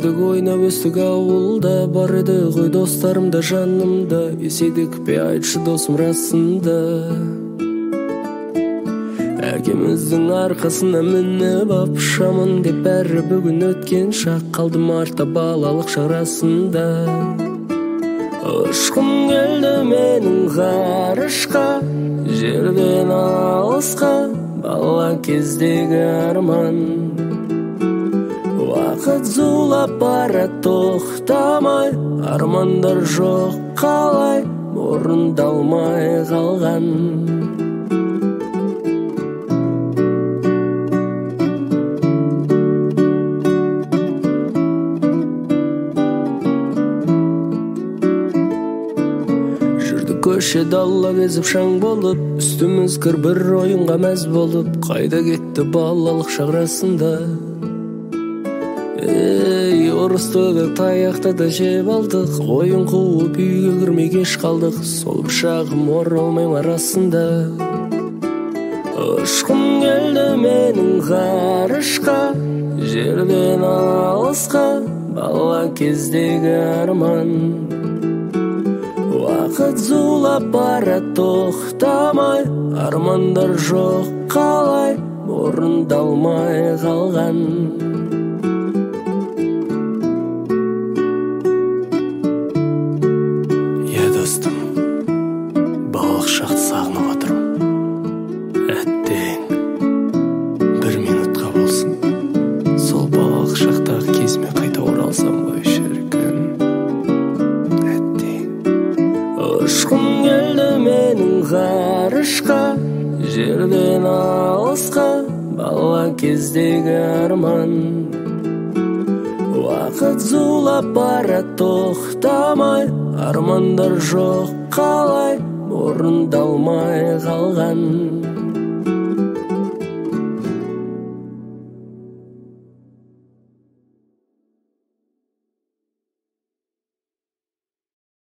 Жүрдік ойнап өстік ауылда, бар еді ғой достарым да жанымда. Есейдік пе айтшы досым расында? Әкеміздің арқасына мініп ап шамын деп бәрі бүгін өткен шақ. Қалдым артта балалық шарасында. Ұшқым келді менің ғарышқа, жерден алысқа, бала кездегі арман. Уақыт зулап бара тоқтамай, армандар жоқ қалай, орындалмай қалған. Көше далла кезіп шаң болып, үстіміз кір бір ойынға мәз болып. Қайда кетті балалық шағрасында? Орыстығы таяқты да жеп алдық, ойын қуып үйге кірмей кеш қалдық. Сол бір шағым оралмай арасында. Ұшқым келді менің ғарышқа, жерден алысқа, бала кездегі арман. Уақыт зулап бара тоқтамай, армандар жоқ қалай, орындалмай қалған. Е достым, балалық шақты сағынып отырмын. Әттең, бір минутқа болсын, сол балалық шақтағы кезіме қайта оралсам ғой шіркін. Ұшқым келді менің ғарышқа, жерден алысқа, бала кездегі арман. Уақыт зулап бара тоқтамай, армандар жоқ қалай, орындалмай қалған.